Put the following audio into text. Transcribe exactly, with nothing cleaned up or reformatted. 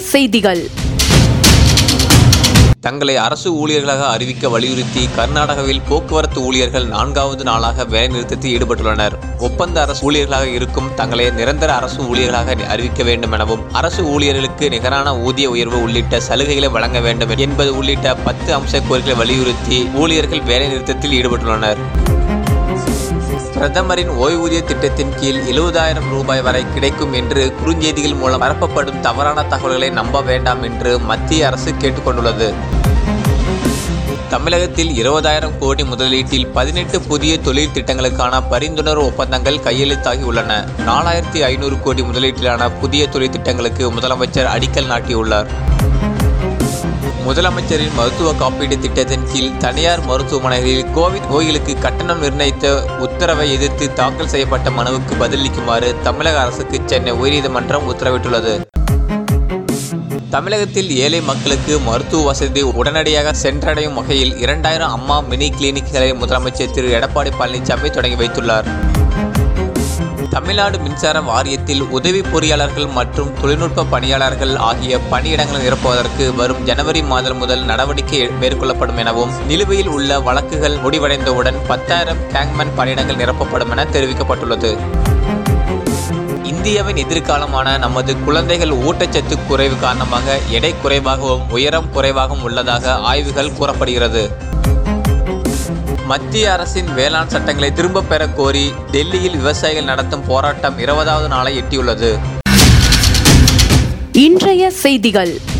செய்திகள். தங்களை அரசு ஊழியர்களாக அறிவிக்க வலியுறுத்தி கர்நாடகாவில் போக்குவரத்து ஊழியர்கள் நான்காவது நாளாக வேலைநிறுத்தத்தில் ஈடுபட்டுள்ளனர். ஒப்பந்த அரசு ஊழியர்களாக இருக்கும் தங்களை நிரந்தர அரசு ஊழியர்களாக அறிவிக்க வேண்டும் எனவும், அரசு ஊழியர்களுக்கு நிகரான ஊதிய உயர்வு உள்ளிட்ட சலுகைகளை வழங்க வேண்டும் என்பது உள்ளிட்ட பத்து அம்ச கோரிக்கைகளை வலியுறுத்தி ஊழியர்கள் வேலைநிறுத்தத்தில் ஈடுபட்டுள்ளனர். பிரதமரின் ஓய்வூதிய திட்டத்தின் கீழ் எழுபதாயிரம் ரூபாய் வரை கிடைக்கும் என்று குறுஞ்செய்திகள் மூலம் பரப்பப்படும் தவறான தகவல்களை நம்ப வேண்டாம் என்று மத்திய அரசு கேட்டுக்கொண்டுள்ளது. தமிழகத்தில் இருபதாயிரம் கோடி முதலீட்டில் பதினெட்டு புதிய தொழில் திட்டங்களுக்கான பரிந்துணர்வு ஒப்பந்தங்கள் கையெழுத்தாகி உள்ளன. நாலாயிரத்தி ஐநூறு கோடி முதலீட்டிலான புதிய தொழில் திட்டங்களுக்கு முதலமைச்சர் அடிக்கல் நாட்டியுள்ளார். முதலமைச்சரின் மருத்துவ காப்பீடு திட்டத்தின் கீழ் தனியார் மருத்துவமனைகளில் கோவிட் நோய்களுக்கு கட்டணம் நிர்ணயித்த உத்தரவை எதிர்த்து தாக்கல் செய்யப்பட்ட மனுவுக்கு பதிலளிக்குமாறு தமிழக அரசுக்கு சென்னை உயர்நீதிமன்றம் உத்தரவிட்டுள்ளது. தமிழகத்தில் ஏழை மக்களுக்கு மருத்துவ வசதி உடனடியாக சென்றடையும் வகையில் இரண்டாயிரம் அம்மா மினி கிளினிக்குகளை முதலமைச்சர் திரு எடப்பாடி பழனிசாமி தொடங்கி வைத்துள்ளார். தமிழ்நாடு மின்சார வாரியத்தில் உதவி பொறியாளர்கள் மற்றும் தொழில்நுட்ப பணியாளர்கள் ஆகிய பணியிடங்களை நிரப்புவதற்கு வரும் ஜனவரி மாதம் முதல் நடவடிக்கை மேற்கொள்ளப்படும் எனவும், நிலுவையில் உள்ள வழக்குகள் முடிவடைந்தவுடன் பத்தாயிரம் டேங்க்மேன் பணியிடங்கள் நிரப்பப்படும் என தெரிவிக்கப்பட்டுள்ளது. இந்தியாவின் எதிர்காலமான நமது குழந்தைகள் ஊட்டச்சத்து குறைவு காரணமாக எடை குறைவாகவும் உயரம் குறைவாகவும் உள்ளதாக ஆய்வுகள் கூறப்படுகிறது. மத்திய அரசின் வேளாண் சட்டங்களை திரும்ப பெற கோரி டெல்லியில் விவசாயிகள் நடத்தும் போராட்டம் இருபதாவது நாளை எட்டியுள்ளது. இன்றைய செய்திகள்.